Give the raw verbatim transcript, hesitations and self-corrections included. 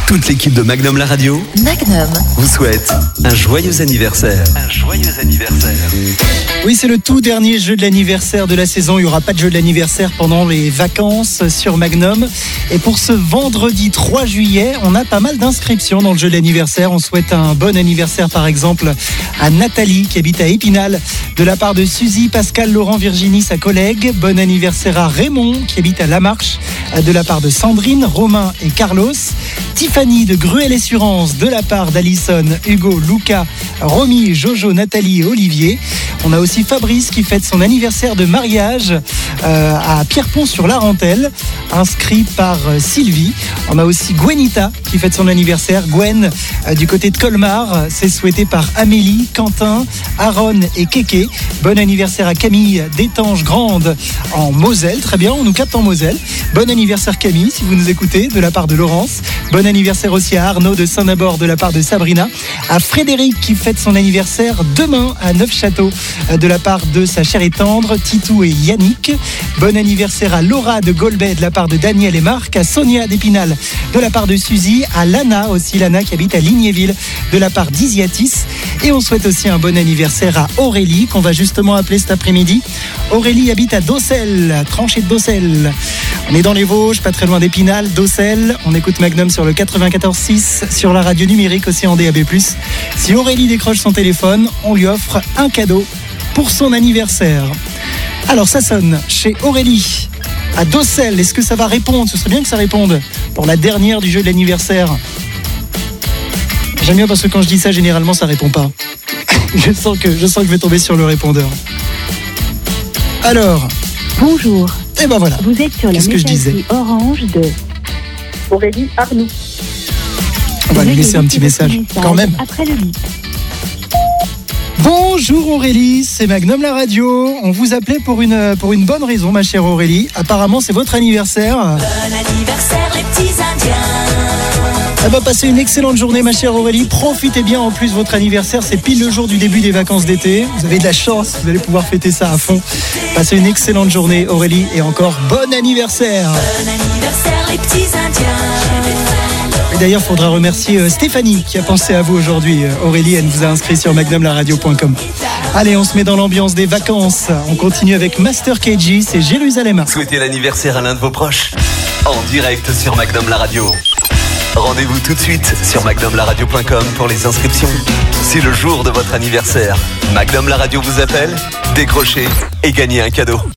Toute l'équipe de Magnum La Radio Magnum vous souhaite un joyeux anniversaire. Un joyeux anniversaire. Oui, c'est le tout dernier jeu de l'anniversaire de la saison. Il n'y aura pas de jeu de l'anniversaire pendant les vacances sur Magnum. Et pour ce vendredi trois juillet, on a pas mal d'inscriptions dans le jeu de l'anniversaire. On souhaite un bon anniversaire, par exemple, à Nathalie, qui habite à Épinal, de la part de Suzy, Pascal, Laurent, Virginie, sa collègue. Bon anniversaire à Raymond, qui habite à La Marche, de la part de Sandrine, Romain et Carlos. Tiffany de Gruel Assurance, de la part d'Alison, Hugo, Luca, Romy, Jojo, Nathalie et Olivier. On a aussi Fabrice qui fête son anniversaire de mariage euh, à Pierrepont-sur-Larentelle, inscrit par euh, Sylvie. On a aussi Gwenita qui fête son anniversaire. Gwen euh, du côté de Colmar, c'est souhaité par Amélie, Quentin, Aaron et Kéké. Bon anniversaire à Camille d'Étanges Grande en Moselle. Très bien, on nous capte en Moselle. Bon anniversaire Camille, si vous nous écoutez, de la part de Laurence. Bon anniversaire aussi à Arnaud de Saint-Nabord de la part de Sabrina. À Frédéric qui fête son anniversaire demain à Neufchâteau de la part de sa chère et tendre Titou et Yannick. Bon anniversaire à Laura de Golbet de la part de Daniel et Marc. À Sonia d'Épinal de la part de Suzy. À Lana aussi, Lana qui habite à Lignéville de la part d'Isiatis. Et on souhaite aussi un bon anniversaire à Aurélie qu'on va justement appeler cet après-midi. Aurélie habite à Docelles, tranchée de Docelles. On est dans les Vosges, pas très loin d'Épinal, Docelles. On écoute Magnum sur le quatre-vingt-quatorze six, sur la radio numérique aussi en D A B plus. Si Aurélie décroche son téléphone, on lui offre un cadeau pour son anniversaire. Alors ça sonne chez Aurélie à Docelles. Est-ce que ça va répondre? Ce serait bien que ça réponde pour la dernière du jeu de l'anniversaire. J'aime bien parce que quand je dis ça, généralement ça répond pas. je sens que je sens que je vais tomber sur le répondeur. Alors. Bonjour. Et ben voilà. Vous êtes sur la messagerie Orange de Aurélie Arnoux. On va lui laisser un petit message, quand même. Après le bip. Bonjour Aurélie, c'est Magnum La Radio. On vous appelait pour une, pour une bonne raison, ma chère Aurélie. Apparemment, c'est votre anniversaire. Bon anniversaire les petits Indiens. Elle va passer une excellente journée, ma chère Aurélie. Profitez bien, en plus, votre anniversaire, c'est pile le jour du début des vacances d'été. Vous avez de la chance, vous allez pouvoir fêter ça à fond. Passez une excellente journée, Aurélie, et encore bon anniversaire. Bon anniversaire les petits Indiens. Et d'ailleurs, il faudra remercier Stéphanie qui a pensé à vous aujourd'hui. Aurélie, elle vous a inscrit sur magnum la radio point com. Allez, on se met dans l'ambiance des vacances. On continue avec Master K G, c'est Jérusalem. Souhaitez l'anniversaire à l'un de vos proches en direct sur Magnum La Radio. Rendez-vous tout de suite sur magnum la radio point com pour les inscriptions. C'est le jour de votre anniversaire. Magnum La Radio vous appelle, décrochez et gagnez un cadeau.